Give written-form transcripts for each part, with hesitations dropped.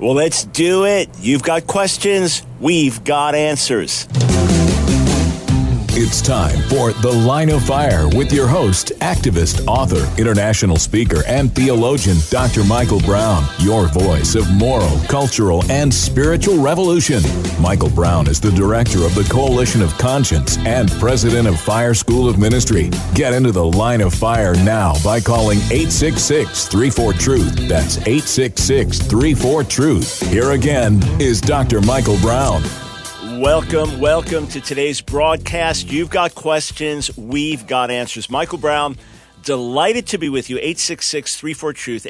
Well, let's do it. You've got questions. We've got answers. It's time for The Line of Fire with your host, activist, author, international speaker, and theologian, Dr. Michael Brown, your voice of moral, cultural, and spiritual revolution. Michael Brown is the director of the Coalition of Conscience and president of Fire School of Ministry. Get into The Line of Fire now by calling 866-34-TRUTH. That's 866-34-TRUTH. Here again is Dr. Michael Brown. Welcome to today's broadcast. You've got questions, we've got answers. Michael Brown, delighted to be with you. 866-34-TRUTH,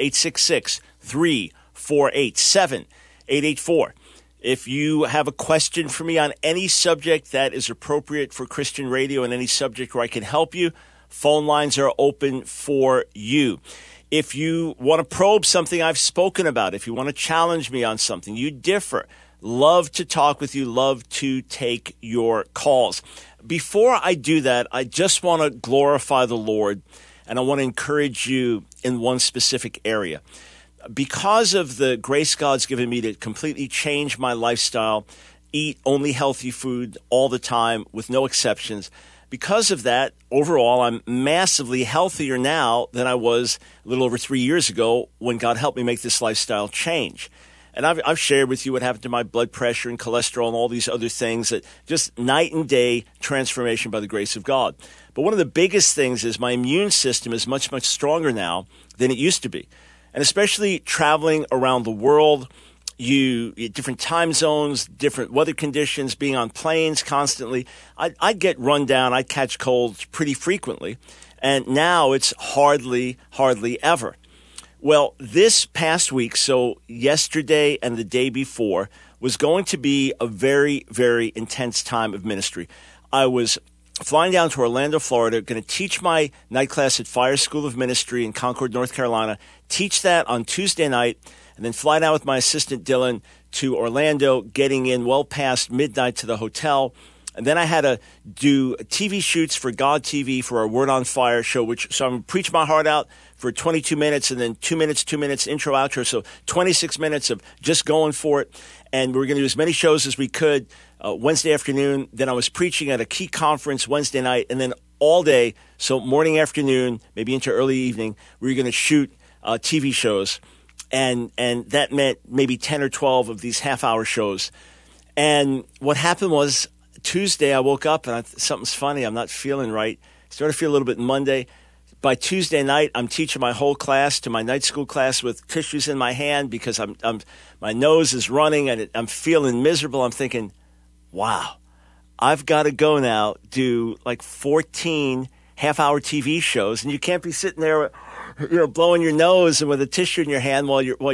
866-348-7884. If you have a question for me on any subject that is appropriate for Christian radio and any subject where I can help you, phone lines are open for you. If you want to probe something I've spoken about, if you want to challenge me on something, you differ, love to talk with you, love to take your calls. Before I do that, I just want to glorify the Lord, and I want to encourage you in one specific area. Because of the grace God's given me to completely change my lifestyle, eat only healthy food all the time with no exceptions, because of that, overall, I'm massively healthier now than I was a little over 3 years ago when God helped me make this lifestyle change. And I've shared with you what happened to my blood pressure and cholesterol and all these other things, that just night and day transformation by the grace of God. But one of the biggest things is my immune system is much, much stronger now than it used to be. And especially traveling around the world, different time zones, different weather conditions, being on planes constantly, I'd get run down, I'd catch colds pretty frequently. And now it's hardly ever. Well, this past week, so yesterday and the day before, was going to be a very, very intense time of ministry. I was flying down to Orlando, Florida, going to teach my night class at Fire School of Ministry in Concord, North Carolina, teach that on Tuesday night, and then fly down with my assistant Dylan to Orlando, getting in well past midnight to the hotel. And then I had to do TV shoots for God TV for our Word on Fire show, so I'm going to preach my heart out for 22 minutes and then 2 minutes, intro, outro. So 26 minutes of just going for it. And we were going to do as many shows as we could Wednesday afternoon. Then I was preaching at a key conference Wednesday night. And then all day, so morning, afternoon, maybe into early evening, we were going to shoot TV shows. And that meant maybe 10 or 12 of these half-hour shows. And what happened was, Tuesday, I woke up and something's funny. I'm not feeling right. Started to feel a little bit Monday. By Tuesday night, I'm teaching my whole class to my night school class with tissues in my hand because my nose is running and I'm feeling miserable. I'm thinking, wow, I've got to go now do like 14 half-hour TV shows, and you can't be sitting there, blowing your nose and with a tissue in your hand while you're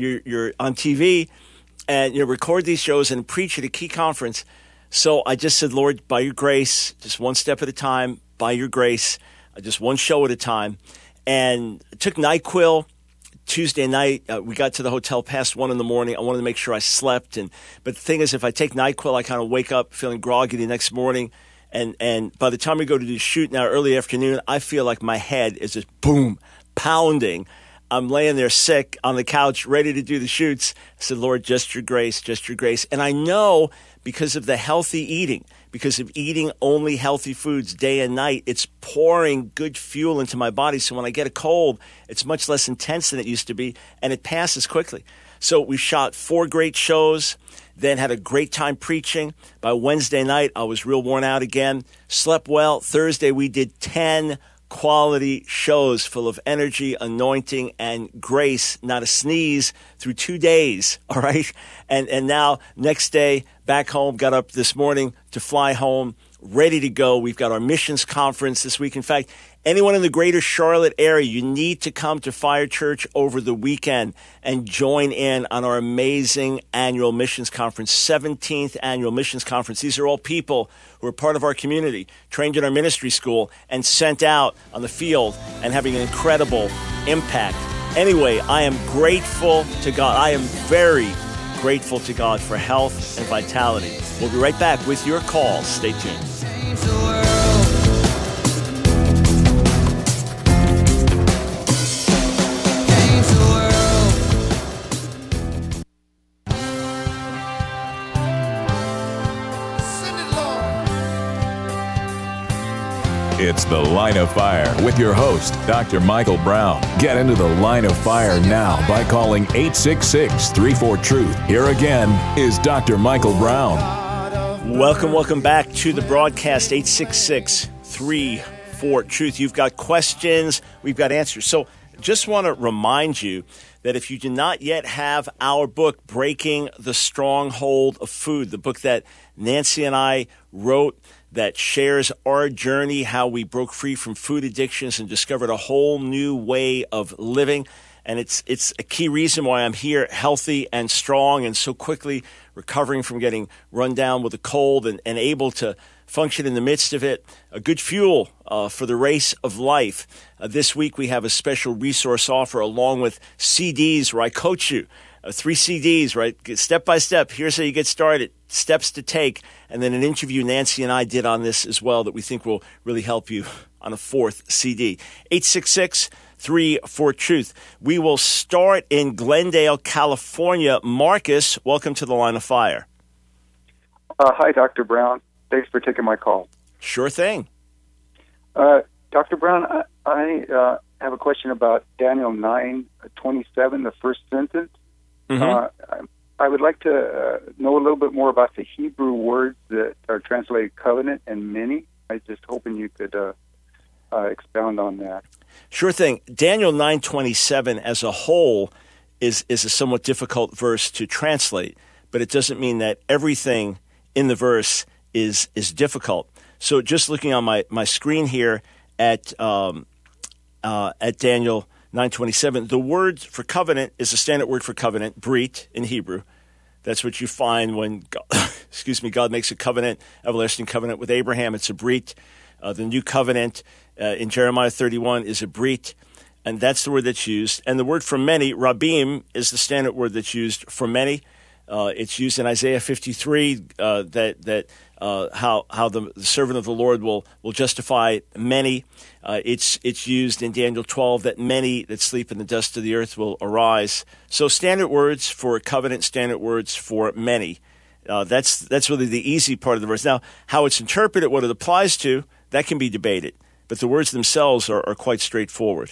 on TV, and record these shows and preach at a key conference. So I just said, Lord, by your grace, just one step at a time, by your grace, just one show at a time. And I took NyQuil Tuesday night. We got to the hotel past 1 a.m. I wanted to make sure I slept. But the thing is, if I take NyQuil, I kind of wake up feeling groggy the next morning. And by the time we go to do shoot now early afternoon, I feel like my head is just boom, pounding. I'm laying there sick on the couch, ready to do the shoots. I said, Lord, just your grace, just your grace. And I know because of the healthy eating, because of eating only healthy foods day and night, it's pouring good fuel into my body. So when I get a cold, it's much less intense than it used to be, and it passes quickly. So we shot 4 great shows, then had a great time preaching. By Wednesday night, I was real worn out again, slept well. Thursday, we did 10 quality shows full of energy, anointing, and grace, not a sneeze, through 2 days, all right? And now, next day, back home, got up this morning to fly home, ready to go. We've got our missions conference this week. In fact, anyone in the greater Charlotte area, you need to come to Fire Church over the weekend and join in on our amazing annual missions conference, 17th annual missions conference. These are all people who are part of our community, trained in our ministry school, and sent out on the field and having an incredible impact. Anyway, I am grateful to God. I am very grateful to God for health and vitality. We'll be right back with your calls. Stay tuned. It's The Line of Fire with your host, Dr. Michael Brown. Get into the Line of Fire now by calling 866-34-TRUTH. Here again is Dr. Michael Brown. Welcome back to the broadcast, 866-34-TRUTH. You've got questions, we've got answers. So just want to remind you that if you do not yet have our book, Breaking the Stronghold of Food, the book that Nancy and I wrote that shares our journey, how we broke free from food addictions and discovered a whole new way of living. And it's a key reason why I'm here, healthy and strong and so quickly recovering from getting run down with a cold and able to function in the midst of it. A good fuel for the race of life. This week we have a special resource offer along with CDs where I coach you. 3 CDs, right? Step by step. Here's how you get started. Steps to take. And then an interview Nancy and I did on this as well that we think will really help you on a 4th CD. 866-34-TRUTH. We will start in Glendale, California. Marcus, welcome to the Line of Fire. Hi, Dr. Brown. Thanks for taking my call. Sure thing. Dr. Brown, I have a question about Daniel 9:27, the first sentence. Mm-hmm. I would like to know a little bit more about the Hebrew words that are translated covenant and many. I was just hoping you could expound on that. Sure thing. Daniel 9:27 as a whole is a somewhat difficult verse to translate, but it doesn't mean that everything in the verse is difficult. So just looking on my screen here at Daniel 9:27, the word for covenant is the standard word for covenant, brit in Hebrew. That's what you find when God makes a covenant, everlasting covenant with Abraham. It's a brit. The new covenant in Jeremiah 31 is a brit, and that's the word that's used. And the word for many, rabim, is the standard word that's used for many. It's used in Isaiah 53 how the servant of the Lord will justify many. It's used in Daniel 12 that many that sleep in the dust of the earth will arise. So standard words for covenant, standard words for many. That's really the easy part of the verse. Now, how it's interpreted, what it applies to, that can be debated. But the words themselves are quite straightforward.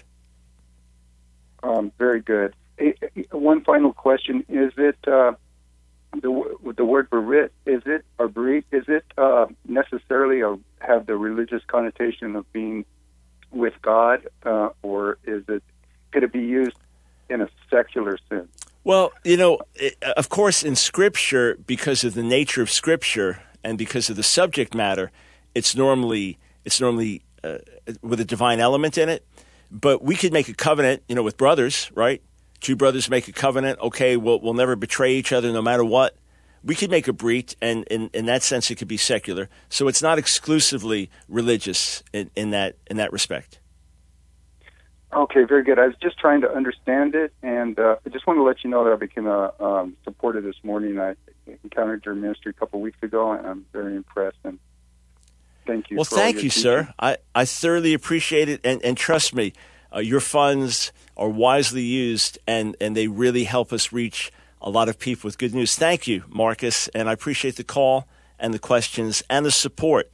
Very good. One final question: is it the word berit? Is it or berit? Is it necessarily have the religious connotation of being with God, or could it be used in a secular sense? Well, of course, in Scripture, because of the nature of Scripture and because of the subject matter, it's normally with a divine element in it. But we could make a covenant, with brothers, right? 2 brothers make a covenant. Okay, we'll never betray each other no matter what. We could make a brit, and in that sense, it could be secular. So it's not exclusively religious in that respect. Okay, very good. I was just trying to understand it, and I just want to let you know that I became a supporter this morning. I encountered your ministry a couple of weeks ago, and I'm very impressed. And thank you. Well, thank you, sir. I thoroughly appreciate it, and trust me, your funds are wisely used, and they really help us reach a lot of people with good news. Thank you, Marcus, and I appreciate the call and the questions and the support.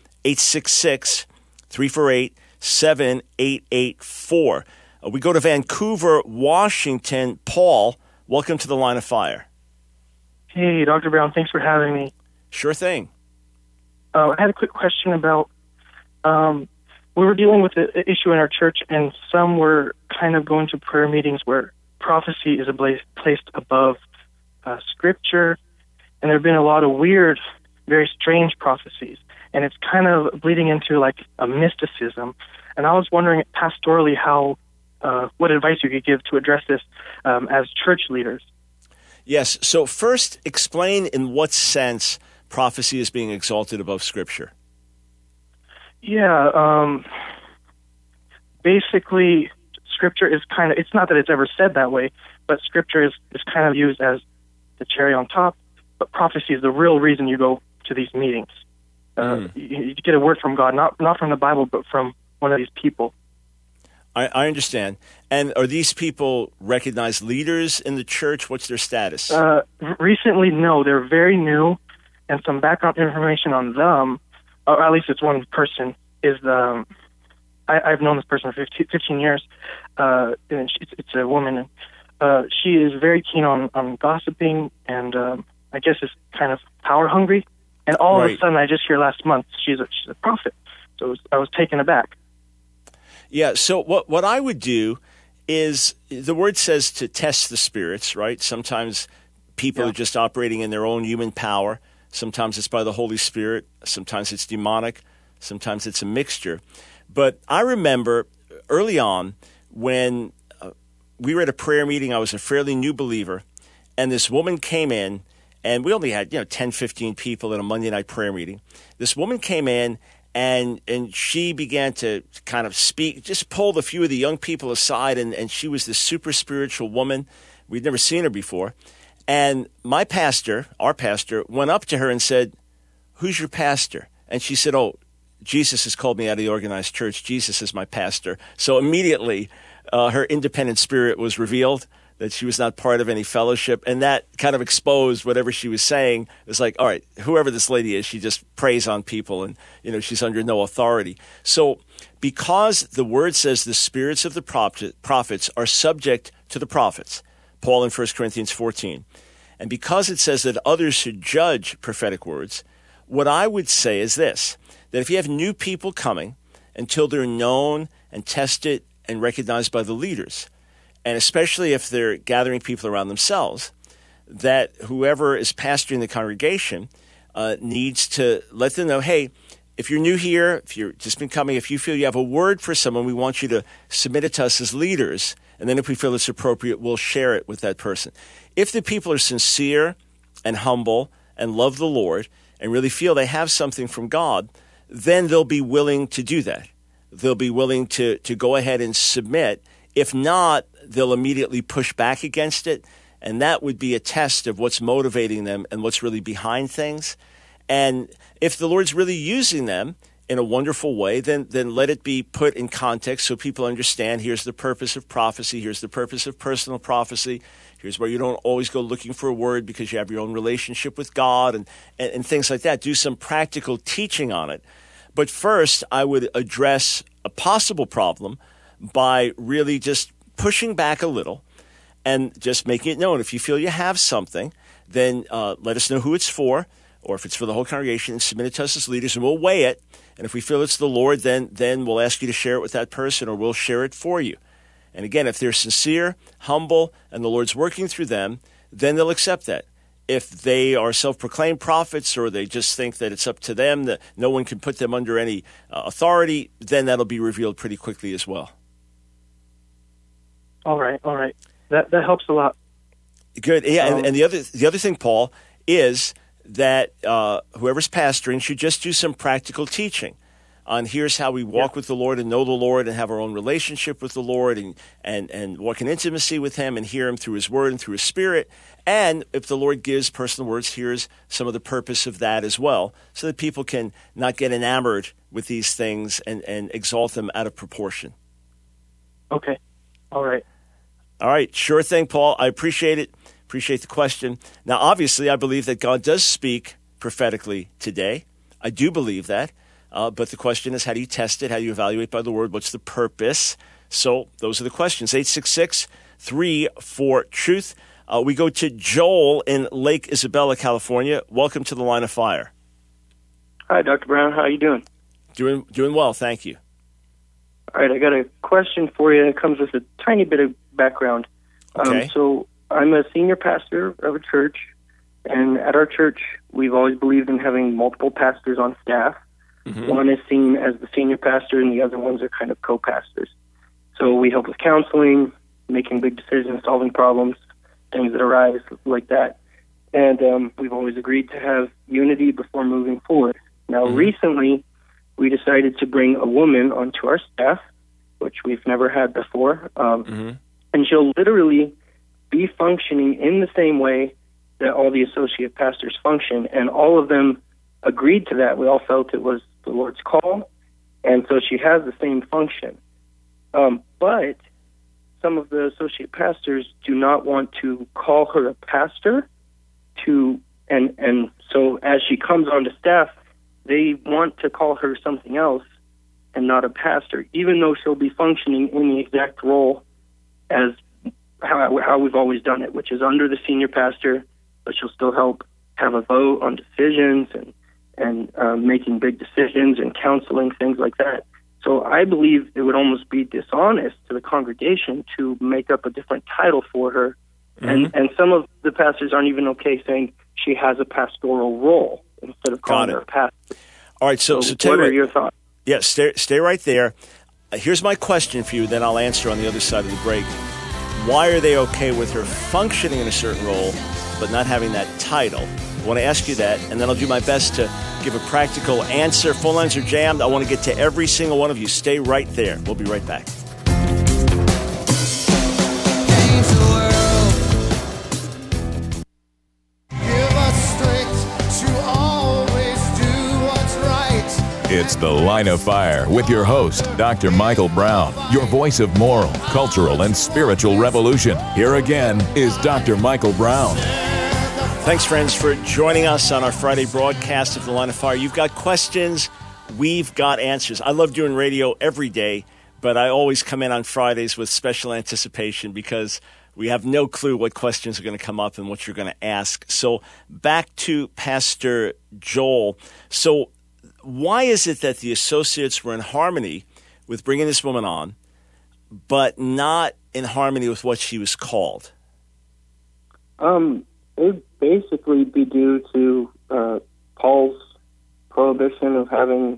866-348-7884. We go to Vancouver, Washington. Paul, welcome to the Line of Fire. Hey, Dr. Brown, thanks for having me. Sure thing. I had a quick question about, we were dealing with an issue in our church, and some were kind of going to prayer meetings where prophecy is placed above Scripture, and there have been a lot of weird, very strange prophecies, and it's kind of bleeding into like a mysticism. And I was wondering pastorally what advice you could give to address this as church leaders. Yes, so first explain in what sense prophecy is being exalted above Scripture. Yeah, basically, Scripture is kind of, it's not that it's ever said that way, but Scripture is kind of used as the cherry on top, but prophecy is the real reason you go to these meetings. You get a word from God, not from the Bible, but from one of these people. I understand. And are these people recognized leaders in the church? What's their status? Recently, no. They're very new, and some background information on them, or at least it's one person, is I've known this person for 15 years, and it's a woman, and she is very keen on gossiping, and I guess is kind of power hungry. And all of a sudden, I just hear last month she's a prophet. So I was taken aback. Yeah. So what I would do is, the word says to test the spirits, right? Sometimes people are just operating in their own human power. Sometimes it's by the Holy Spirit. Sometimes it's demonic. Sometimes it's a mixture. But I remember early on when we were at a prayer meeting, I was a fairly new believer, and this woman came in, and we only had 10, 15 people at a Monday night prayer meeting. This woman came in, and she began to kind of speak, just pulled a few of the young people aside, and she was this super spiritual woman. We'd never seen her before. And my pastor, our pastor, went up to her and said, "Who's your pastor?" And she said, "Oh, Jesus has called me out of the organized church. Jesus is my pastor." So immediately her independent spirit was revealed, that she was not part of any fellowship. And that kind of exposed whatever she was saying. It's like, all right, whoever this lady is, she just preys on people, and she's under no authority. So because the word says the spirits of the prophets are subject to the prophets, Paul in 1 Corinthians 14, and because it says that others should judge prophetic words, what I would say is this, that if you have new people coming, until they're known and tested and recognized by the leaders, and especially if they're gathering people around themselves, that whoever is pastoring the congregation needs to let them know, hey, if you're new here, if you're just been coming, if you feel you have a word for someone, we want you to submit it to us as leaders, and then if we feel it's appropriate, we'll share it with that person. If the people are sincere and humble and love the Lord and really feel they have something from God, then they'll be willing to do that. They'll be willing to go ahead and submit. If not, they'll immediately push back against it, and that would be a test of what's motivating them and what's really behind things. And if the Lord's really using them in a wonderful way, then let it be put in context so people understand, here's the purpose of prophecy, here's the purpose of personal prophecy, here's where you don't always go looking for a word because you have your own relationship with God, and things like that. Do some practical teaching on it. But first, I would address a possible problem by really just pushing back a little and just making it known. If you feel you have something, then let us know who it's for, or if it's for the whole congregation, and submit it to us as leaders, and we'll weigh it. And if we feel it's the Lord, then we'll ask you to share it with that person, or we'll share it for you. And again, if they're sincere, humble, and the Lord's working through them, then they'll accept that. If they are self-proclaimed prophets, or they just think that it's up to them, that no one can put them under any authority, then that'll be revealed pretty quickly as well. All right. That helps a lot. Good. Yeah, and the other thing, Paul, is that whoever's pastoring should just do some practical teaching on here's how we walk with the Lord and know the Lord and have our own relationship with the Lord and walk in intimacy with Him and hear Him through His Word and through His Spirit. And if the Lord gives personal words, here's some of the purpose of that as well, so that people can not get enamored with these things and exalt them out of proportion. Okay. All right. All right. Sure thing, Paul. I appreciate it. Appreciate the question. Now, obviously, I believe that God does speak prophetically today. I do believe that. But the question is, how do you test it? How do you evaluate by the Word? What's the purpose? So those are the questions. 866-34-TRUTH. We go to Joel in Lake Isabella, California. Welcome to the Line of Fire. Hi, Dr. Brown. How are you doing? Doing well, thank you. All right, I got a question for you. It comes with a tiny bit of background. Okay. So I'm a senior pastor of a church, and at our church, we've always believed in having multiple pastors on staff. Mm-hmm. One is seen as the senior pastor, and the other ones are kind of co-pastors. So we help with counseling, making big decisions, solving problems, things that arise like that. And we've always agreed to have unity before moving forward. Now, recently, we decided to bring a woman onto our staff, which we've never had before. And she'll literally be functioning in the same way that all the associate pastors function. And all of them agreed to that. We all felt it was the Lord's call. And so she has the same function. But some of the associate pastors do not want to call her a pastor. And so as she comes onto staff, they want to call her something else and not a pastor, even though she'll be functioning in the exact role as how we've always done it, which is under the senior pastor, but she'll still help have a vote on decisions and making big decisions and counseling, things like that. So I believe it would almost be dishonest to the congregation to make up a different title for her. Mm-hmm. And some of the pastors aren't even okay saying she has a pastoral role instead of calling her a pastor. All right, so what are your thoughts? Yeah, stay right there. Here's my question for you, then I'll answer on the other side of the break. Why are they okay with her functioning in a certain role but not having that title? I want to ask you that, and then I'll do my best to give a practical answer. Phone lines are jammed. I want to get to every single one of you. Stay right there. We'll be right back. It's The Line of Fire with your host, Dr. Michael Brown, your voice of moral, cultural, and spiritual revolution. Here again is Dr. Michael Brown. Thanks, friends, for joining us on our Friday broadcast of The Line of Fire. You've got questions, we've got answers. I love doing radio every day, but I always come in on Fridays with special anticipation because we have no clue what questions are going to come up and what you're going to ask. So back to Pastor Joel. So why is it that the associates were in harmony with bringing this woman on, but not in harmony with what she was called? It would basically be due to Paul's prohibition of having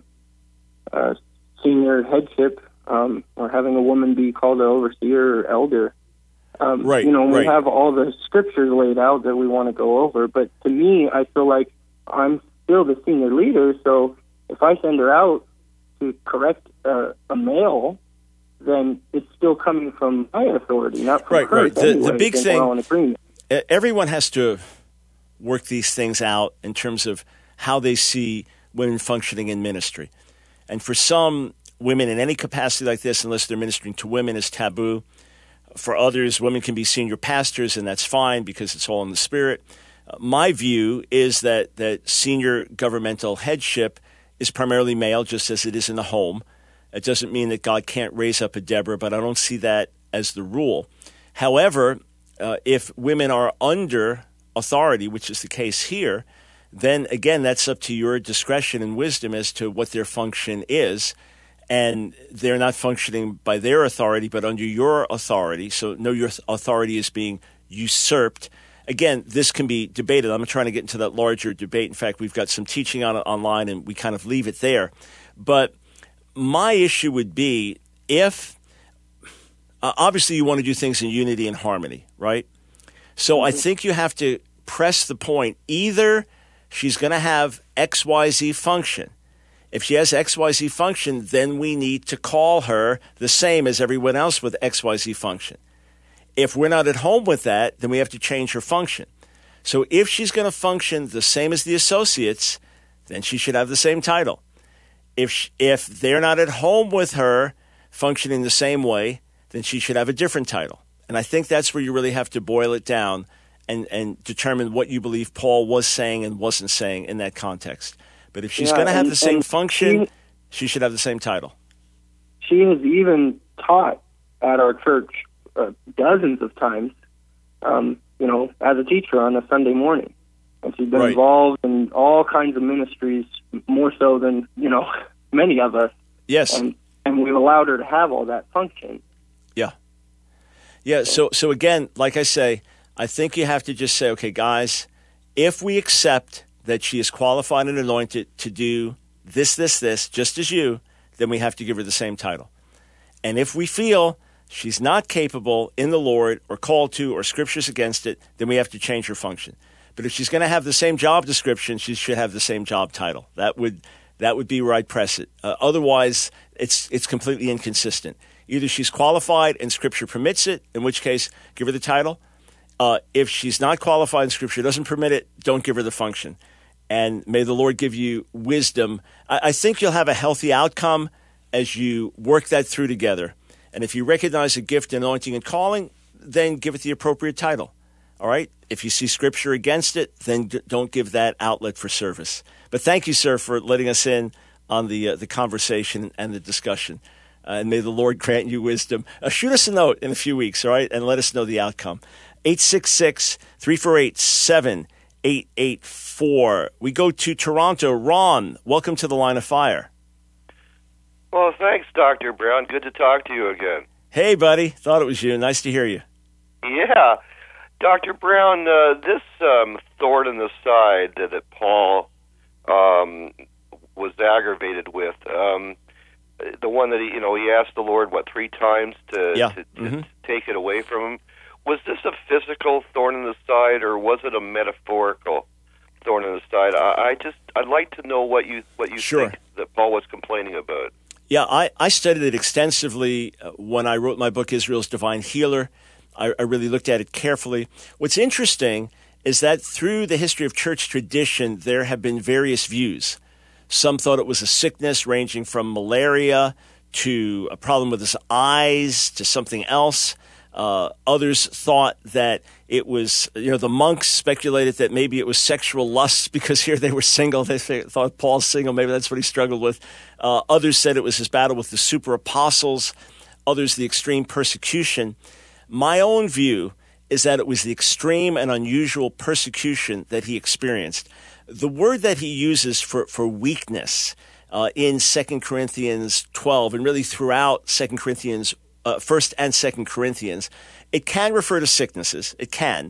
senior headship or having a woman be called an overseer or elder. Right. We have all the scriptures laid out that we want to go over, but to me, I feel like I'm still the senior leader, so if I send her out to correct a male, then it's still coming from my authority, not from her. Right. The big thing, everyone has to work these things out in terms of how they see women functioning in ministry. And for some women in any capacity like this, unless they're ministering to women, is taboo. For others, women can be senior pastors, and that's fine because it's all in the spirit. My view is that senior governmental headship is primarily male, just as it is in the home. It doesn't mean that God can't raise up a Deborah, but I don't see that as the rule. However, if women are under authority, which is the case here, then again, that's up to your discretion and wisdom as to what their function is. And they're not functioning by their authority, but under your authority. So no, your authority is being usurped. Again, this can be debated. I'm not trying to get into that larger debate. In fact, we've got some teaching on it online, and we kind of leave it there. But my issue would be if, obviously you want to do things in unity and harmony, right? So I think you have to press the point. Either she's going to have XYZ function. If she has XYZ function, then we need to call her the same as everyone else with XYZ function. If we're not at home with that, then we have to change her function. So if she's going to function the same as the associates, then she should have the same title. If they're not at home with her functioning the same way, then she should have a different title. And I think that's where you really have to boil it down and determine what you believe Paul was saying and wasn't saying in that context. But if she's going to have the same function, she should have the same title. She has even taught at our church dozens of times, as a teacher on a Sunday morning. And she's been involved in all kinds of ministries, more so than, many of us. Yes. And we've allowed her to have all that function. Yeah. Yeah, so again, like I say, I think you have to just say, okay, guys, if we accept that she is qualified and anointed to do this, just as you, then we have to give her the same title. And if we feel she's not capable in the Lord or called to or scriptures against it, then we have to change her function. But if she's going to have the same job description, she should have the same job title. That would be where I'd press it. Otherwise, it's completely inconsistent. Either she's qualified and scripture permits it, in which case give her the title. If she's not qualified and scripture doesn't permit it, don't give her the function. And may the Lord give you wisdom. I think you'll have a healthy outcome as you work that through together. And if you recognize a gift, anointing, and calling, then give it the appropriate title. All right? If you see scripture against it, then don't give that outlet for service. But thank you, sir, for letting us in on the conversation and the discussion. And may the Lord grant you wisdom. Shoot us a note in a few weeks, all right, and let us know the outcome. 866-348-7884. We go to Toronto. Ron, welcome to the Line of Fire. Well, thanks, Dr. Brown. Good to talk to you again. Hey, buddy. Thought it was you. Nice to hear you. Yeah. Dr. Brown, this thorn in the side that Paul was aggravated with, the one that he asked the Lord, 3 times to take it away from him. Was this a physical thorn in the side, or was it a metaphorical thorn in the side? I'd like to know what you Sure. think that Paul was complaining about. Yeah, I studied it extensively when I wrote my book, Israel's Divine Healer. I really looked at it carefully. What's interesting is that through the history of church tradition, there have been various views. Some thought it was a sickness ranging from malaria to a problem with his eyes to something else. Others thought that it was, the monks speculated that maybe it was sexual lust because here they were single. They thought Paul's single. Maybe that's what he struggled with. Others said it was his battle with the super apostles. Others, the extreme persecution. My own view is that it was the extreme and unusual persecution that he experienced. The word that he uses for weakness in 2 Corinthians 12 and really throughout 2 Corinthians 1st and 2 Corinthians, it can refer to sicknesses. It can.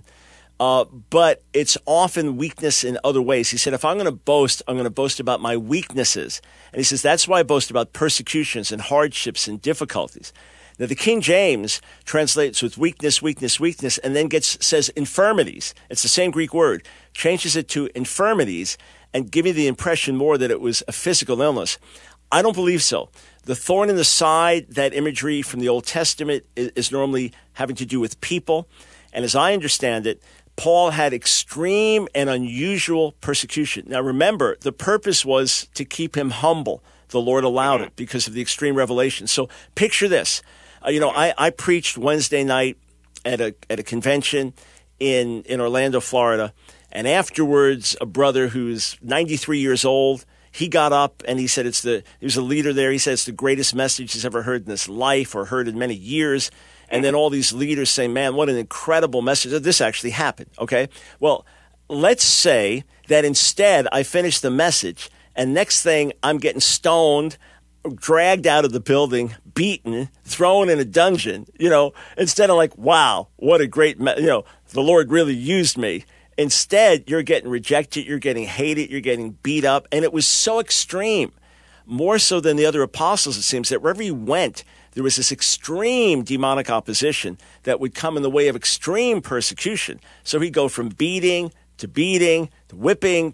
But it's often weakness in other ways. He said, if I'm going to boast about my weaknesses. And he says, that's why I boast about persecutions and hardships and difficulties. Now, the King James translates with weakness, weakness, weakness, and then says infirmities. It's the same Greek word. Changes it to infirmities and giving the impression more that it was a physical illness. I don't believe so. The thorn in the side, that imagery from the Old Testament, is normally having to do with people. And as I understand it, Paul had extreme and unusual persecution. Now remember, the purpose was to keep him humble. The Lord allowed it because of the extreme revelation. So picture this. I preached Wednesday night at a convention in Orlando, Florida. And afterwards, a brother who's 93 years old, he got up and he said he was a leader there. He said it's the greatest message he's ever heard in his life or heard in many years. And then all these leaders say, man, what an incredible message. This actually happened, okay? Well, let's say that instead I finished the message and next thing I'm getting stoned, dragged out of the building, beaten, thrown in a dungeon, instead of wow, what a great, the Lord really used me. Instead, you're getting rejected, you're getting hated, you're getting beat up. And it was so extreme, more so than the other apostles, it seems, that wherever he went, there was this extreme demonic opposition that would come in the way of extreme persecution. So he'd go from beating, to whipping,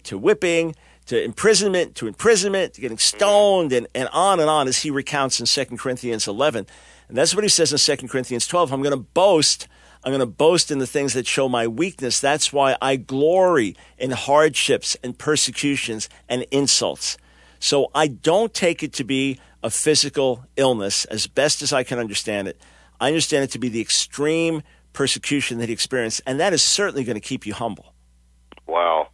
to imprisonment, to getting stoned, and on, as he recounts in 2 Corinthians 11. And that's what he says in 2 Corinthians 12. I'm going to boast in the things that show my weakness. That's why I glory in hardships and persecutions and insults. So I don't take it to be a physical illness as best as I can understand it. I understand it to be the extreme persecution that he experienced, and that is certainly going to keep you humble. Wow.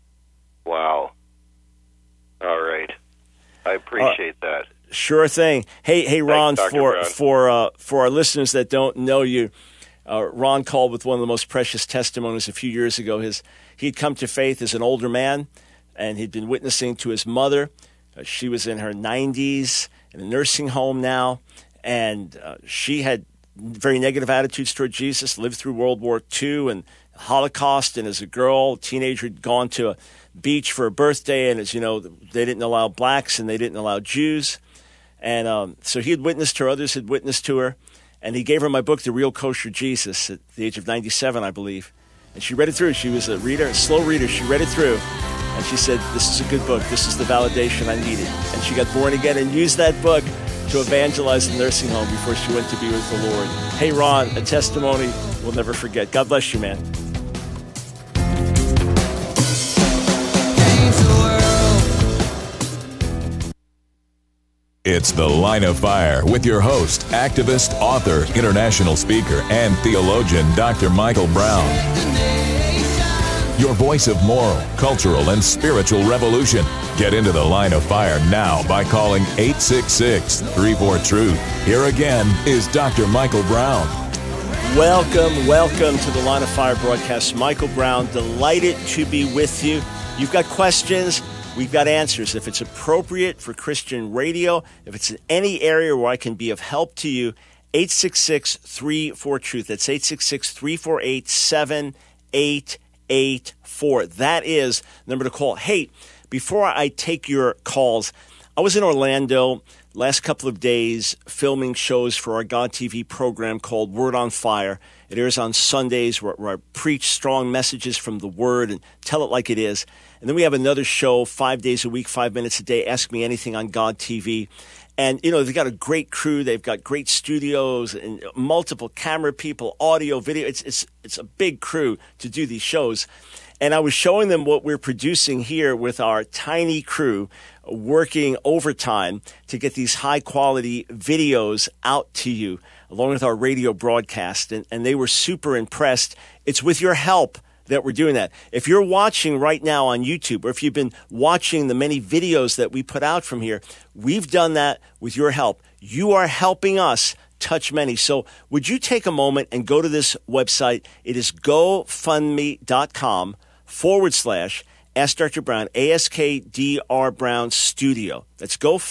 All right. I appreciate that. Sure thing. Hey, Ron, Thanks, for our listeners that don't know you, Ron called with one of the most precious testimonies a few years ago. He'd come to faith as an older man, and he'd been witnessing to his mother. She was in her 90s in a nursing home now, and she had very negative attitudes toward Jesus, lived through World War II and Holocaust, and as a girl, teenager, had gone to a beach for a birthday, and as you know, they didn't allow blacks and they didn't allow Jews. And so he had witnessed her, others had witnessed to her, and he gave her my book, The Real Kosher Jesus, at the age of 97, I believe. And she read it through. She was a slow reader. She read it through, and she said, this is a good book. This is the validation I needed. And she got born again and used that book to evangelize the nursing home before she went to be with the Lord. Hey, Ron, a testimony we'll never forget. God bless you, man. It's The Line of Fire with your host, activist, author, international speaker, and theologian, Dr. Michael Brown. your voice of moral, cultural, and spiritual revolution. Get into the Line of Fire now by calling 866-34-TRUTH. Here again is Dr. Michael Brown. Welcome to the Line of Fire broadcast. Michael Brown, delighted to be with you. You've got questions, we've got answers. If it's appropriate for Christian radio, if it's in any area where I can be of help to you, 866-34-TRUTH. That's 866-348-7884. That is the number to call. Hey, before I take your calls, I was in Orlando last couple of days filming shows for our God TV program called Word on Fire. It airs on Sundays where I preach strong messages from the Word and tell it like it is. And then we have another show 5 days a week, 5 minutes a day, Ask Me Anything on God TV. And, you know, they've got a great crew. They've got great studios and multiple camera people, audio, video. It's a big crew to do these shows. And I was showing them what we're producing here with our tiny crew, working overtime to get these high-quality videos out to you, along with our radio broadcast. And they were super impressed. It's with your help that we're doing that. If you're watching right now on YouTube, or if you've been watching the many videos that we put out from here, we've done that with your help. You are helping us touch many. So would you take a moment and go to this website? It is gofundme.com/Ask Dr. Brown, ASKDR Brown Studio. That's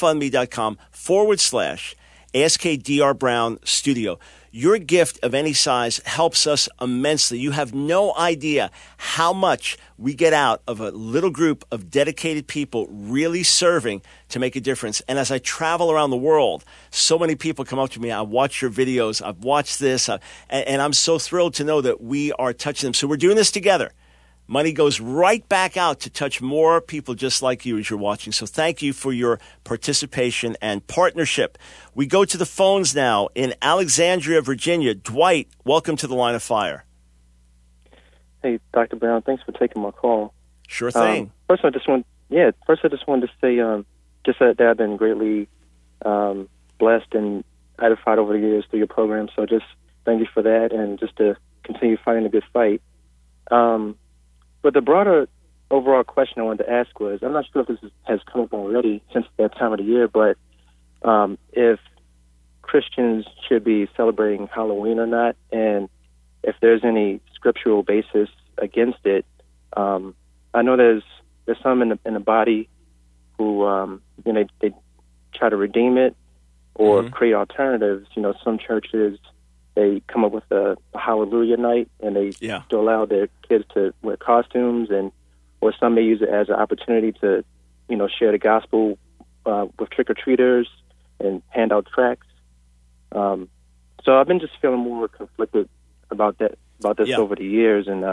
gofundme.com/ASKDR Brown Studio. Your gift of any size helps us immensely. You have no idea how much we get out of a little group of dedicated people really serving to make a difference. And as I travel around the world, so many people come up to me, I watch your videos, I've watched this, and I'm so thrilled to know that we are touching them. So we're doing this together. Money goes right back out to touch more people just like you as you're watching. So thank you for your participation and partnership. We go to the phones now in Alexandria, Virginia. Dwight, welcome to the Line of Fire. Hey, Dr. Brown, thanks for taking my call. Sure thing. First, I just wanted to say that I've been greatly blessed and edified over the years through your program. So just thank you for that, and just to continue fighting a good fight. But the broader overall question I wanted to ask was, I'm not sure if this has come up already since that time of the year, but if Christians should be celebrating Halloween or not, and if there's any scriptural basis against it. I know there's some in the body who they try to redeem it or create alternatives. You know, some churches, they come up with a Hallelujah night, and they still allow their kids to wear costumes, or some may use it as an opportunity to, share the gospel with trick-or-treaters and hand out tracts. So I've been just feeling more conflicted about this over the years, and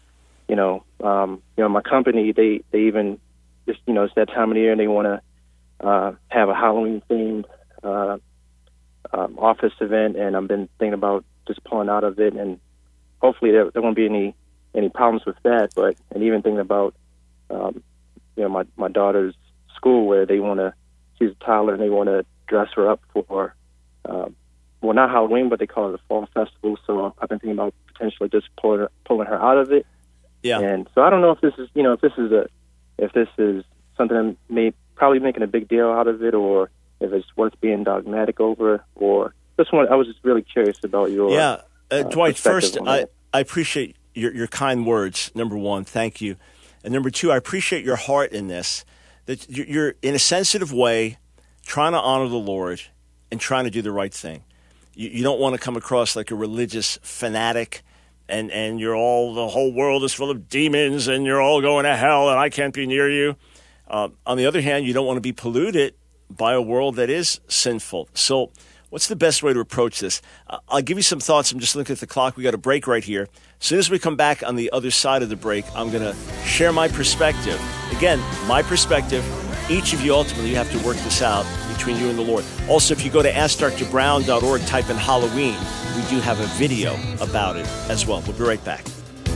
my company, they even just it's that time of the year, and they want to have a Halloween themed office event, and I've been thinking about just pulling out of it, and hopefully there won't be any problems with that. But and even thinking about my daughter's school, where they want to, she's a toddler, and they want to dress her up for not Halloween, but they call it a fall festival. So I've been thinking about potentially just pulling her out of it. Yeah. And so I don't know if this is if this is something that probably making a big deal out of it, or if it's worth being dogmatic over, or this one. I was just really curious about your Dwight. First, I appreciate your kind words. Number one, thank you, and number two, I appreciate your heart in this. That you're in a sensitive way trying to honor the Lord and trying to do the right thing. You don't want to come across like a religious fanatic, and the whole world is full of demons, and you're all going to hell, and I can't be near you. On the other hand, you don't want to be polluted by a world that is sinful. So what's the best way to approach this? I'll give you some thoughts. I'm just looking at the clock. We got a break right here. As soon as we come back on the other side of the break, I'm going to share my perspective. Again, my perspective. Each of you, ultimately, you have to work this out between you and the Lord. Also, if you go to AskDrBrown.org, type in Halloween, we do have a video about it as well. We'll be right back.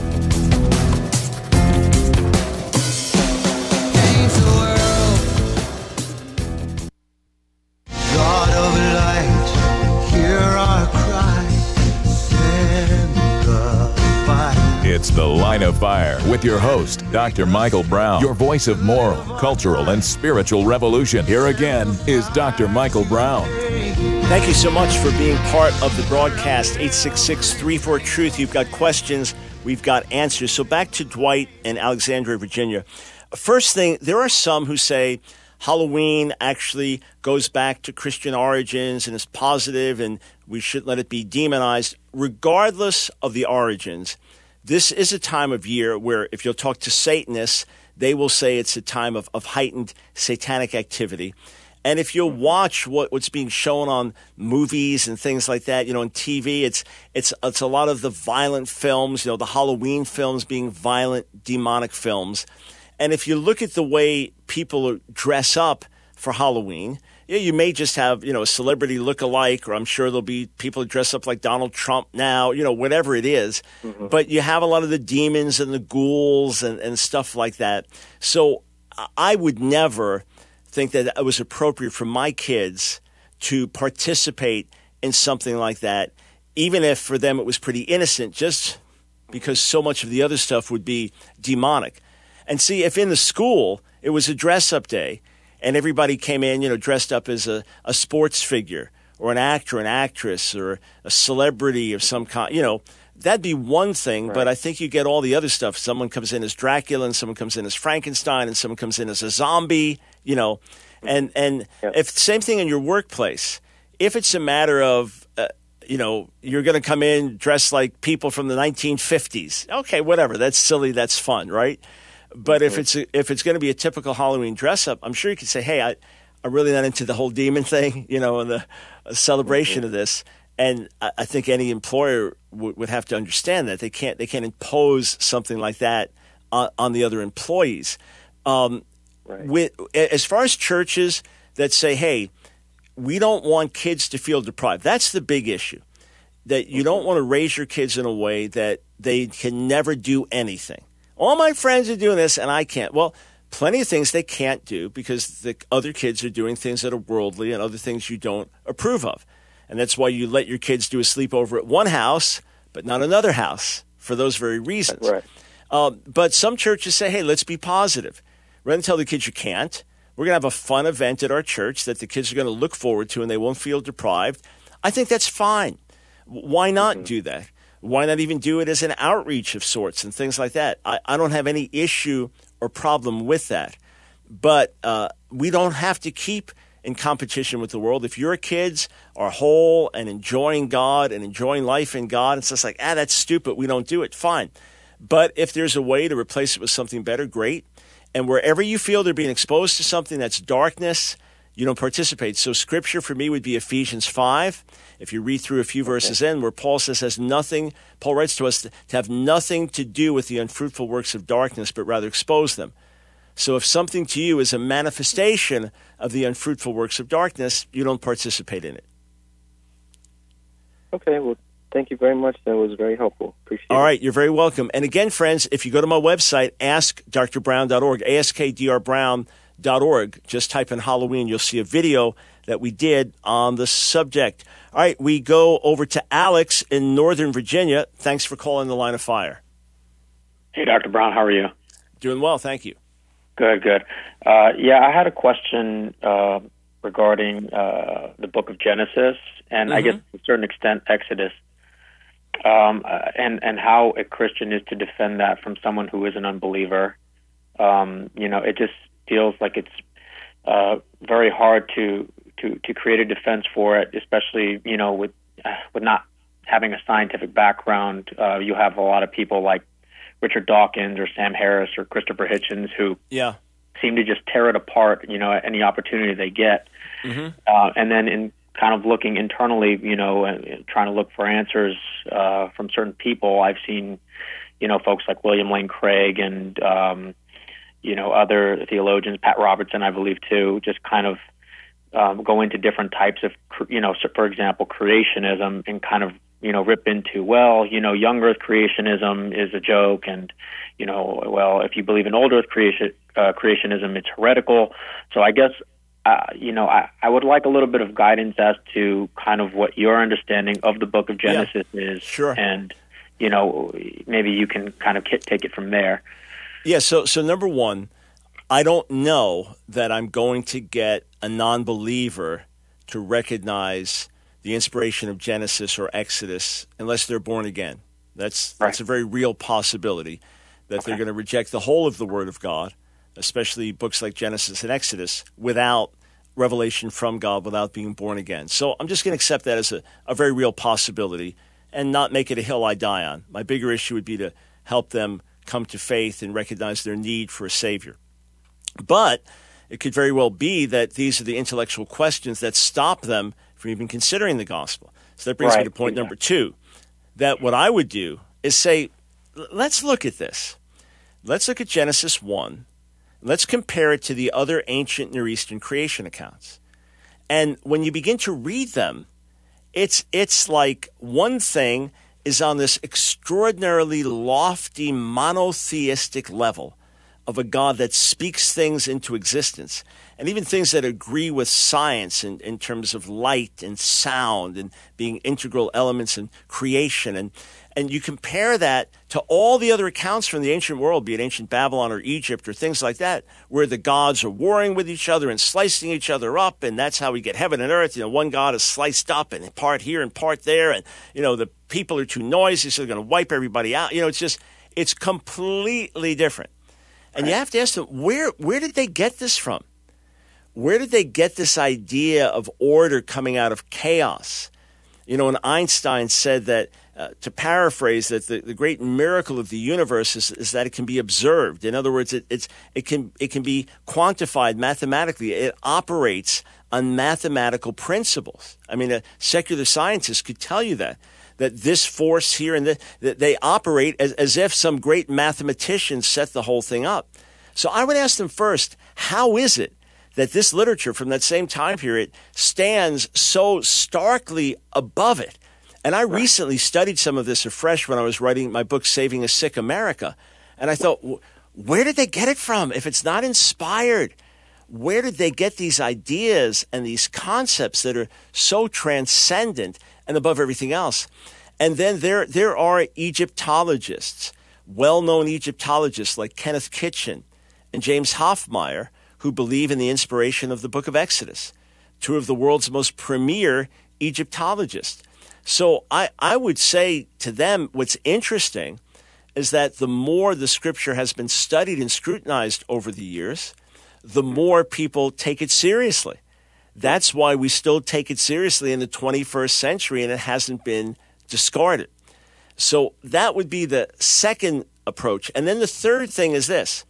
God of light, hear our cry, send the fire. It's the Line Line of Fire with your host, Dr. Michael Brown, your voice of moral, cultural, and spiritual revolution. Here again is Dr. Michael Brown. Thank you so much for being part of the broadcast. 866-34-TRUTH. You've got questions, we've got answers. So back to Dwight in Alexandria, Virginia. First thing, there are some who say Halloween actually goes back to Christian origins and is positive and we shouldn't let it be demonized. Regardless of the origins, this is a time of year where if you'll talk to Satanists, they will say it's a time of heightened satanic activity. And if you'll watch what's being shown on movies and things like that, on TV, it's a lot of the violent films, the Halloween films being violent, demonic films. And if you look at the way people dress up for Halloween, you may just have, a celebrity look-alike, or I'm sure there'll be people who dress up like Donald Trump now, whatever it is. Mm-hmm. But you have a lot of the demons and the ghouls and stuff like that. So I would never think that it was appropriate for my kids to participate in something like that, even if for them it was pretty innocent, just because so much of the other stuff would be demonic. And see, if in the school it was a dress-up day and everybody came in, dressed up as a sports figure or an actor, an actress, or a celebrity of some kind, that'd be one thing, right. But I think you get all the other stuff. Someone comes in as Dracula, and someone comes in as Frankenstein, and someone comes in as a zombie, and if same thing in your workplace. If it's a matter of, you're going to come in dressed like people from the 1950s, okay, whatever, that's silly, that's fun, right? But if it's going to be a typical Halloween dress up, I'm sure you could say, hey, I'm really not into the whole demon thing, and the celebration of this. And I think any employer would have to understand that they can't impose something like that on the other employees. Right. As far as churches that say, hey, we don't want kids to feel deprived, that's the big issue. That you don't want to raise your kids in a way that they can never do anything. All my friends are doing this and I can't. Well, plenty of things they can't do because the other kids are doing things that are worldly and other things you don't approve of. And that's why you let your kids do a sleepover at one house, but not another house for those very reasons. Right. But some churches say, hey, let's be positive. Rather than tell the kids you can't, we're going to have a fun event at our church that the kids are going to look forward to and they won't feel deprived. I think that's fine. Why not do that? Why not even do it as an outreach of sorts and things like that? I don't have any issue or problem with that. But we don't have to keep in competition with the world. If your kids are whole and enjoying God and enjoying life in God, it's just like, that's stupid, we don't do it, fine. But if there's a way to replace it with something better, great. And wherever you feel they're being exposed to something that's darkness, you don't participate. So scripture for me would be Ephesians 5. If you read through a few verses in where Paul says Paul writes to us to have nothing to do with the unfruitful works of darkness, but rather expose them. So if something to you is a manifestation of the unfruitful works of darkness, you don't participate in it. Okay, well, thank you very much. That was very helpful. Appreciate it. All right, you're very welcome. And again, friends, if you go to my website, askdrbrown.org, askdrbrown.org, just type in Halloween, you'll see a video that we did on the subject. All right, we go over to Alex in Northern Virginia. Thanks for calling the Line of Fire. Hey, Dr. Brown, how are you? Doing well, thank you. Good. I had a question regarding the book of Genesis and I guess to a certain extent Exodus, and how a Christian is to defend that from someone who is an unbeliever. It just feels like it's very hard to create a defense for it, especially with not having a scientific background. You have a lot of people like Richard Dawkins or Sam Harris or Christopher Hitchens who seem to just tear it apart, at any opportunity they get. And then in kind of looking internally, and trying to look for answers from certain people, I've seen, folks like William Lane Craig and, other theologians, Pat Robertson, I believe too, just kind of go into different types of, so for example, creationism and kind of, rip into, young earth creationism is a joke and, if you believe in old earth creationism, it's heretical. So I guess, I would like a little bit of guidance as to kind of what your understanding of the book of Genesis is. Sure. And, maybe you can kind of take it from there. Yeah, so number one, I don't know that I'm going to get a non-believer to recognize the inspiration of Genesis or Exodus unless they're born again. That's a very real possibility that they're going to reject the whole of the Word of God, especially books like Genesis and Exodus, without revelation from God, without being born again. So I'm just going to accept that as a very real possibility and not make it a hill I die on. My bigger issue would be to help them come to faith and recognize their need for a Savior. But it could very well be that these are the intellectual questions that stop them from even considering the gospel. So that brings me to point number two, that what I would do is say, let's look at this. Let's look at Genesis 1. Let's compare it to the other ancient Near Eastern creation accounts. And when you begin to read them, it's like one thing is on this extraordinarily lofty monotheistic level of a God that speaks things into existence, and even things that agree with science in terms of light and sound and being integral elements in creation. And you compare that to all the other accounts from the ancient world, be it ancient Babylon or Egypt or things like that, where the gods are warring with each other and slicing each other up, and that's how we get heaven and earth. One god is sliced up and part here and part there, and the people are too noisy, so they're going to wipe everybody out. It's completely different. And you have to ask them, where did they get this from? Where did they get this idea of order coming out of chaos? And Einstein said that, to paraphrase, that the great miracle of the universe is that it can be observed. In other words, it can be quantified mathematically. It operates on mathematical principles. I mean, a secular scientist could tell you that this force here and that they operate as if some great mathematician set the whole thing up. So I would ask them first, how is it that this literature from that same time period stands so starkly above it? And I recently studied some of this afresh when I was writing my book, Saving a Sick America. And I thought, where did they get it from? If it's not inspired, where did they get these ideas and these concepts that are so transcendent and above everything else? And then there are Egyptologists, well-known Egyptologists like Kenneth Kitchen and James Hoffmeyer, who believe in the inspiration of the book of Exodus, two of the world's most premier Egyptologists. So I would say to them, what's interesting is that the more the scripture has been studied and scrutinized over the years, the more people take it seriously. That's why we still take it seriously in the 21st century, and it hasn't been discarded. So that would be the second approach. And then the third thing is this.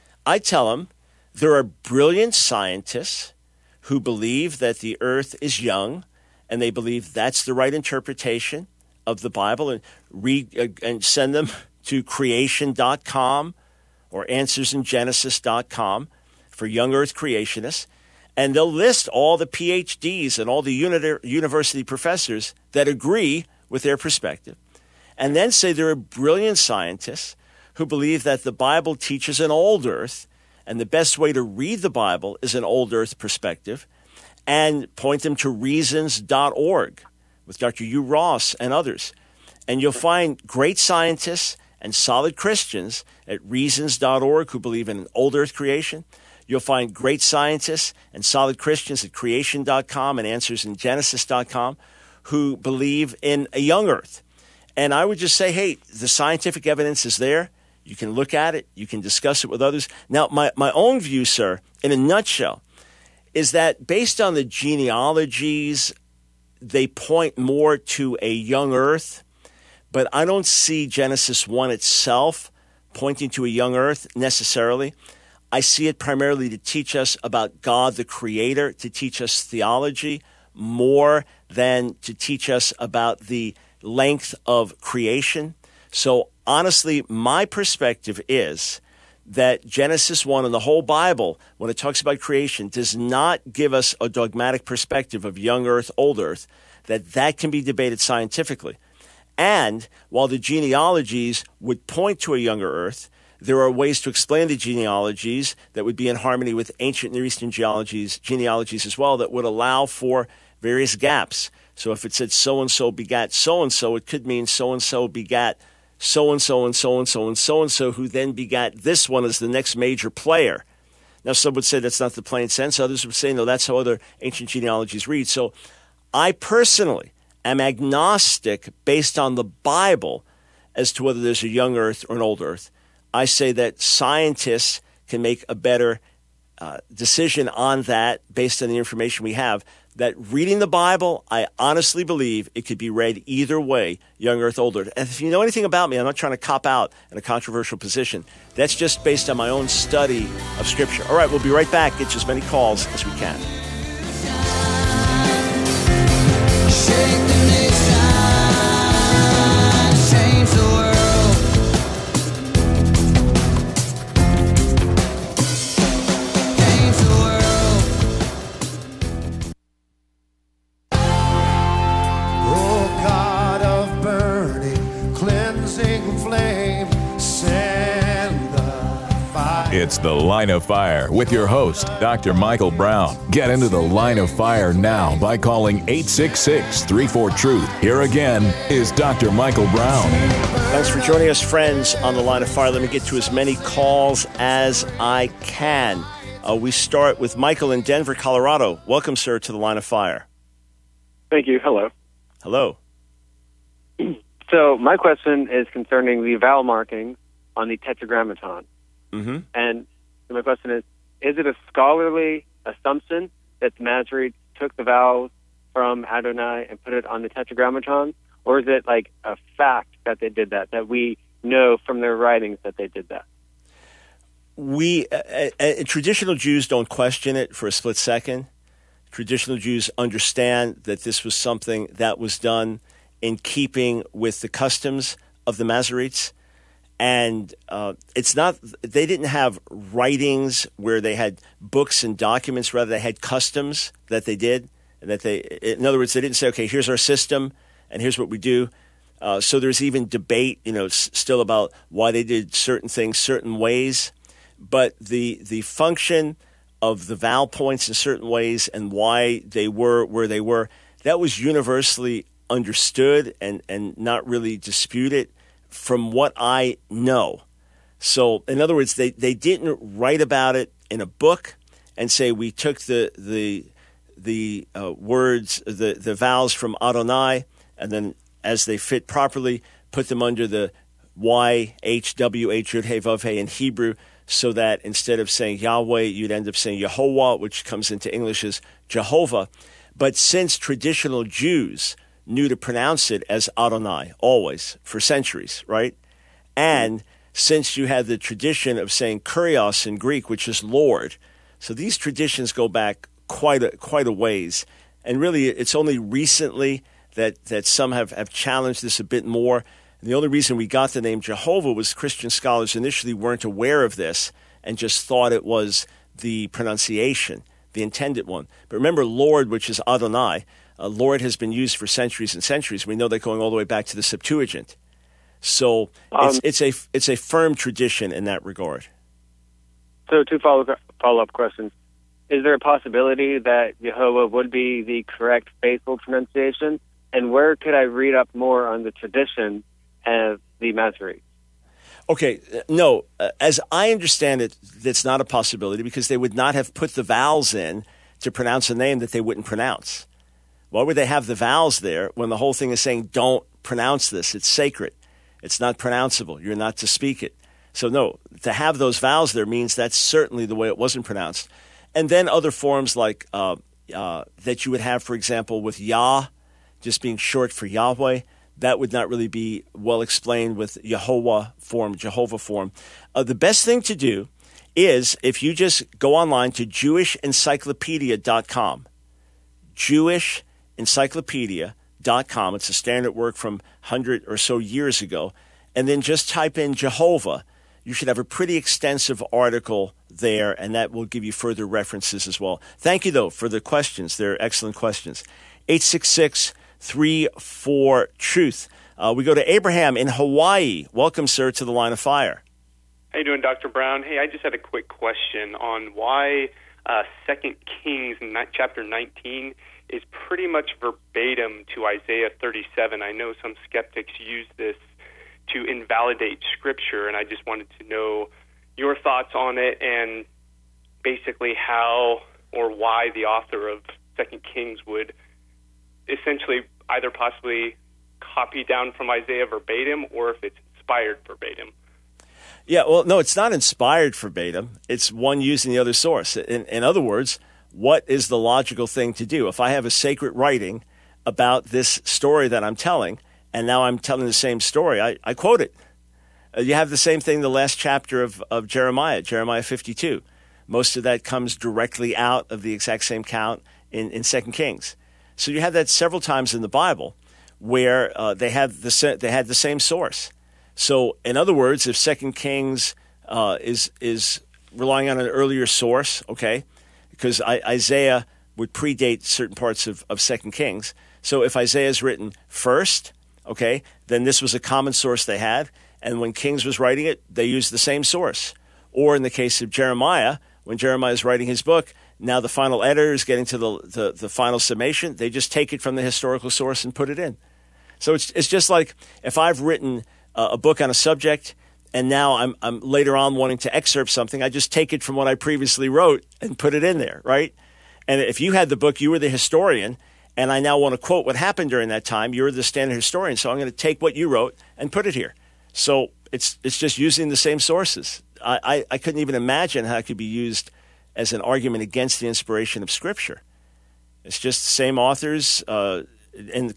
I tell them there are brilliant scientists who believe that the earth is young, and they believe that's the right interpretation of the Bible, and read and send them to creation.com or answersingenesis.com for young earth creationists. And they'll list all the PhDs and all the university professors that agree with their perspective. And then say there are brilliant scientists who believe that the Bible teaches an old earth, and the best way to read the Bible is an old earth perspective, and point them to reasons.org with Dr. Hugh Ross and others. And you'll find great scientists and solid Christians at reasons.org who believe in an old earth creation. You'll find great scientists and solid Christians at creation.com and answersingenesis.com who believe in a young earth. And I would just say, hey, the scientific evidence is there. You can look at it. You can discuss it with others. Now, my own view, sir, in a nutshell, is that based on the genealogies, they point more to a young earth. But I don't see Genesis 1 itself pointing to a young earth necessarily. I see it primarily to teach us about God the Creator, to teach us theology, more than to teach us about the length of creation. So honestly, my perspective is that Genesis 1 and the whole Bible, when it talks about creation, does not give us a dogmatic perspective of young earth, old earth, that can be debated scientifically. And while the genealogies would point to a younger earth, there are ways to explain the genealogies that would be in harmony with ancient Near Eastern genealogies as well, that would allow for various gaps. So if it said so-and-so begat so-and-so, it could mean so-and-so begat so-and-so and so-and-so and so-and-so, who then begat this one as the next major player. Now, some would say that's not the plain sense. Others would say, no, that's how other ancient genealogies read. So I personally am agnostic based on the Bible as to whether there's a young earth or an old earth. I say that scientists can make a better decision on that based on the information we have. That reading the Bible, I honestly believe it could be read either way, young earth, old earth. And if you know anything about me, I'm not trying to cop out in a controversial position. That's just based on my own study of Scripture. All right, we'll be right back. Get you as many calls as we can. Shake the nation, change the world. Change the world. Oh God of burning, cleansing flame, send the fire. It's The Line of Fire with your host, Dr. Michael Brown. Get into the Line of Fire now by calling 866-34-TRUTH. Here again is Dr. Michael Brown. Thanks for joining us, friends, on the Line of Fire. Let me get to as many calls as I can. We start with Michael in Denver, Colorado. Welcome, sir, to the Line of Fire. Thank you. Hello. Hello. So my question is concerning the vowel markings on the Tetragrammaton. Mm-hmm. And my question is it a scholarly assumption that the Masoretes took the vowels from Adonai and put it on the Tetragrammaton? Or is it like a fact that they did that we know from their writings that they did that? Traditional Jews don't question it for a split second. Traditional Jews understand that this was something that was done in keeping with the customs of the Masoretes. And it's not, they didn't have writings where they had books and documents, rather they had customs that they did. And that in other words, they didn't say, okay, here's our system and here's what we do. So there's even debate, still about why they did certain things certain ways. But the function of the vowel points in certain ways and why they were where they were, that was universally understood and not really disputed from what I know. So in other words, they didn't write about it in a book and say we took the words, the vowels from Adonai, and then as they fit properly, put them under the Y, H, W, H, Yud, He, Vav, He in Hebrew, so that instead of saying Yahweh, you'd end up saying Yehovah, which comes into English as Jehovah. But since traditional Jews knew to pronounce it as Adonai, always, for centuries, right? And since you had the tradition of saying Kurios in Greek, which is Lord, so these traditions go back quite a ways. And really, it's only recently that some have challenged this a bit more. And the only reason we got the name Jehovah was Christian scholars initially weren't aware of this and just thought it was the pronunciation, the intended one. But remember, Lord, which is Adonai, Lord has been used for centuries and centuries. We know that going all the way back to the Septuagint. So it's a firm tradition in that regard. So two follow-up questions. Is there a possibility that Yehovah would be the correct faithful pronunciation? And where could I read up more on the tradition of the Masoretes? Okay, no. As I understand it, that's not a possibility because they would not have put the vowels in to pronounce a name that they wouldn't pronounce. Why would they have the vowels there when the whole thing is saying, don't pronounce this? It's sacred. It's not pronounceable. You're not to speak it. So no, to have those vowels there means that's certainly the way it wasn't pronounced. And then other forms like that you would have, for example, with Yah, just being short for Yahweh, that would not really be well explained with Jehovah form. The best thing to do is if you just go online to JewishEncyclopedia.com, JewishEncyclopedia.com. It's a standard work from 100 or so years ago. And then just type in Jehovah. You should have a pretty extensive article there, and that will give you further references as well. Thank you, though, for the questions. They're excellent questions. 866-34-TRUTH. We go to Abraham in Hawaii. Welcome, sir, to the Line of Fire. How you doing, Dr. Brown? Hey, I just had a quick question on why 2 Kings chapter 19 is pretty much verbatim to Isaiah 37. I know some skeptics use this to invalidate Scripture, and I just wanted to know your thoughts on it and basically how or why the author of 2 Kings would essentially either possibly copy down from Isaiah verbatim or if it's inspired verbatim. Yeah, well, no, it's not inspired verbatim. It's one using the other source. In other words, what is the logical thing to do? If I have a sacred writing about this story that I'm telling, and now I'm telling the same story, I quote it. You have the same thing in the last chapter of Jeremiah 52. Most of that comes directly out of the exact same count in 2 Kings. So you have that several times in the Bible where they had the same source. So in other words, if 2 Kings is relying on an earlier source, okay, because Isaiah would predate certain parts of 2 Kings. So if Isaiah is written first, okay, then this was a common source they had. And when Kings was writing it, they used the same source. Or in the case of Jeremiah, when Jeremiah is writing his book, now the final editor is getting to the final summation. They just take it from the historical source and put it in. So it's just like if I've written a book on a subject and now I'm later on wanting to excerpt something, I just take it from what I previously wrote and put it in there, right? And if you had the book, you were the historian, and I now want to quote what happened during that time, you're the standard historian, so I'm going to take what you wrote and put it here. So it's just using the same sources. I couldn't even imagine how it could be used as an argument against the inspiration of Scripture. It's just the same authors in the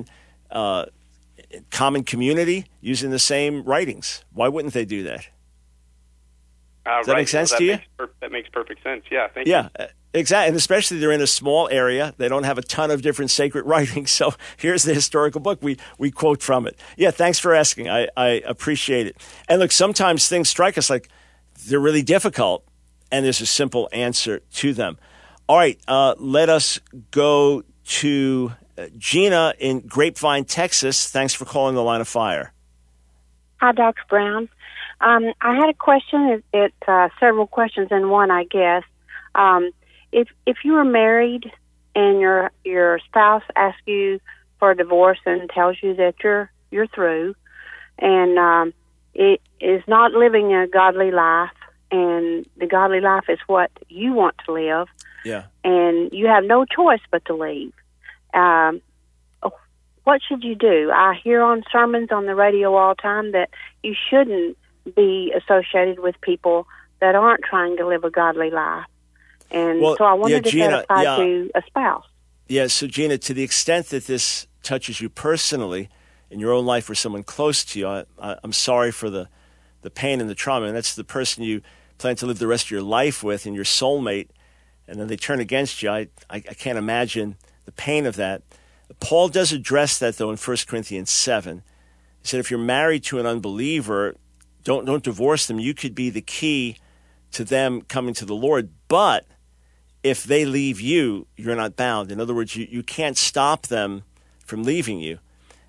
common community using the same writings. Why wouldn't they do that? Does that make sense to you? That makes perfect sense. Yeah, thank you. Yeah, exactly. And especially they're in a small area. They don't have a ton of different sacred writings. So here's the historical book. We quote from it. Yeah, thanks for asking. I appreciate it. And look, sometimes things strike us like they're really difficult, and there's a simple answer to them. All right, let us go to Gina in Grapevine, Texas. Thanks for calling the Line of Fire. Hi, Dr. Brown. I had a question. It's several questions in one, I guess. If you were married and your spouse asks you for a divorce and tells you that you're through, and it is not living a godly life, and the godly life is what you want to live, yeah, and you have no choice but to leave. What should you do? I hear on sermons on the radio all the time that you shouldn't be associated with people that aren't trying to live a godly life. And so I wondered if that applied to a spouse. Yeah, so Gina, to the extent that this touches you personally in your own life or someone close to you, I'm sorry for the pain and the trauma. And that's the person you plan to live the rest of your life with and your soulmate, and then they turn against you. I can't imagine the pain of that. Paul does address that, though, in 1 Corinthians 7. He said if you're married to an unbeliever, don't divorce them. You could be the key to them coming to the Lord. But if they leave you, you're not bound. In other words, you can't stop them from leaving you.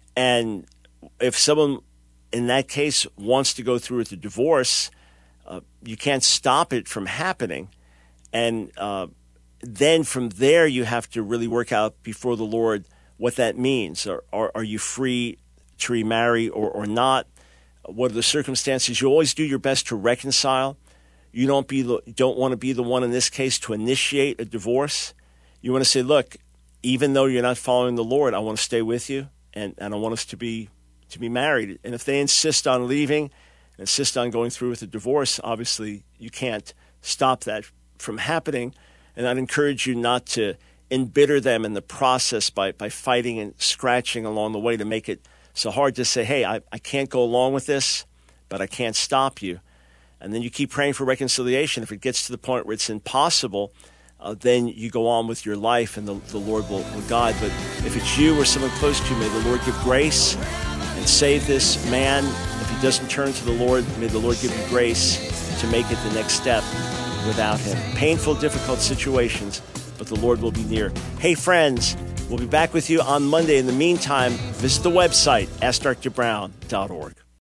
And if someone in that case wants to go through with the divorce, you can't stop it from happening. And then from there, you have to really work out before the Lord what that means. Are you free to remarry or not? What are the circumstances? You always do your best to reconcile. You don't want to be the one in this case to initiate a divorce. You want to say, look, even though you're not following the Lord, I want to stay with you, and I want us to be married. And if they insist on leaving, insist on going through with a divorce, obviously you can't stop that from happening. And I'd encourage you not to embitter them in the process by fighting and scratching along the way to make it so hard to say, hey, I can't go along with this, but I can't stop you. And then you keep praying for reconciliation. If it gets to the point where it's impossible, then you go on with your life and the Lord will guide. But if it's you or someone close to you, may the Lord give grace and save this man. If he doesn't turn to the Lord, may the Lord give you grace to make it the next step without him. Painful, difficult situations, but the Lord will be near. Hey, friends, we'll be back with you on Monday. In the meantime, visit the website, AskDrBrown.org.